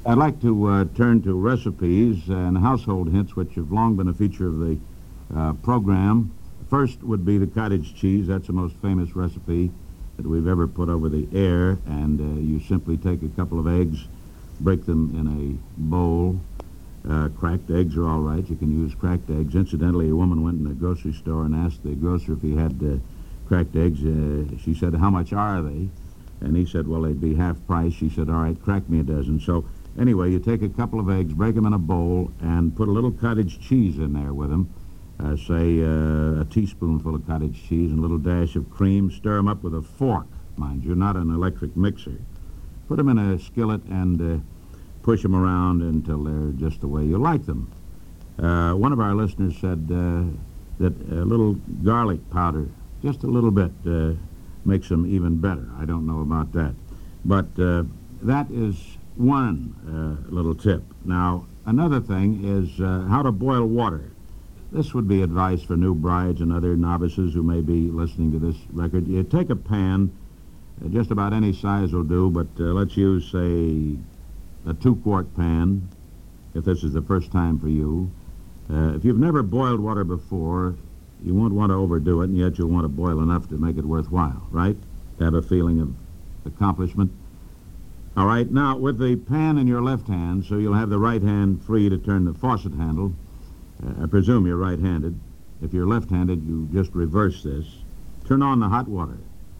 I'd like to turn to recipes and household hints, which have long been a feature of the program. First would be the cottage cheese. That's the most famous recipe that we've ever put over the air, and you simply take a couple of eggs, break them in a bowl. Cracked eggs are all right. You can use cracked eggs. Incidentally, a woman went in the grocery store and asked the grocer if he had cracked eggs. She said, "How much are they?" And he said, "Well, they'd be half price." She said, "All right, crack me a dozen." So anyway, you take a couple of eggs, break them in a bowl, and put a little cottage cheese in there with them. Say a teaspoonful of cottage cheese and a little dash of cream. Stir them up with a fork, mind you, not an electric mixer. Put them in a skillet and push them around until they're just the way you like them. One of our listeners said that a little garlic powder, just a little bit, makes them even better. I don't know about that. But that is one little tip. Now, another thing is how to boil water. This would be advice for new brides and other novices who may be listening to this record. You take a pan, just about any size will do, but let's use, say, a 2-quart pan, if this is the first time for you. If you've never boiled water before, you won't want to overdo it, and yet you'll want to boil enough to make it worthwhile, right? To have a feeling of accomplishment. All right, now, with the pan in your left hand, so you'll have the right hand free to turn the faucet handle. I presume you're right-handed. If you're left-handed, you just reverse this. Turn on the hot water.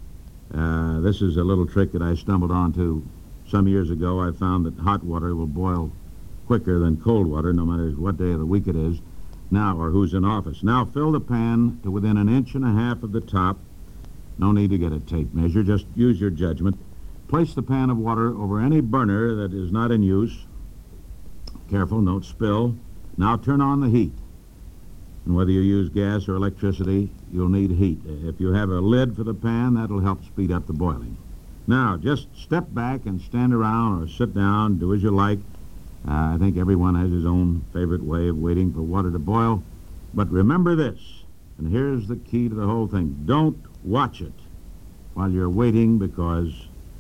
This is a little trick that I stumbled onto some years ago. I found that hot water will boil quicker than cold water, no matter what day of the week it is, now, or who's in office. Now, fill the pan to within 1.5 inches of the top. No need to get a tape measure. Just use your judgment. Place the pan of water over any burner that is not in use. Careful, don't spill. Now turn on the heat. And whether you use gas or electricity, you'll need heat. If you have a lid for the pan, that'll help speed up the boiling. Now, just step back and stand around or sit down, do as you like. I think everyone has his own favorite way of waiting for water to boil. But remember this, and here's the key to the whole thing. Don't watch it while you're waiting, because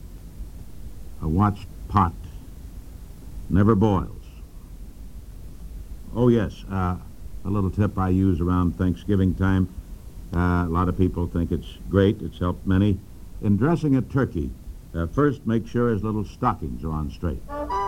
a watched pot never boils. Oh, yes, a little tip I use around Thanksgiving time. A lot of people think it's great. It's helped many. In dressing a turkey, first make sure his little stockings are on straight.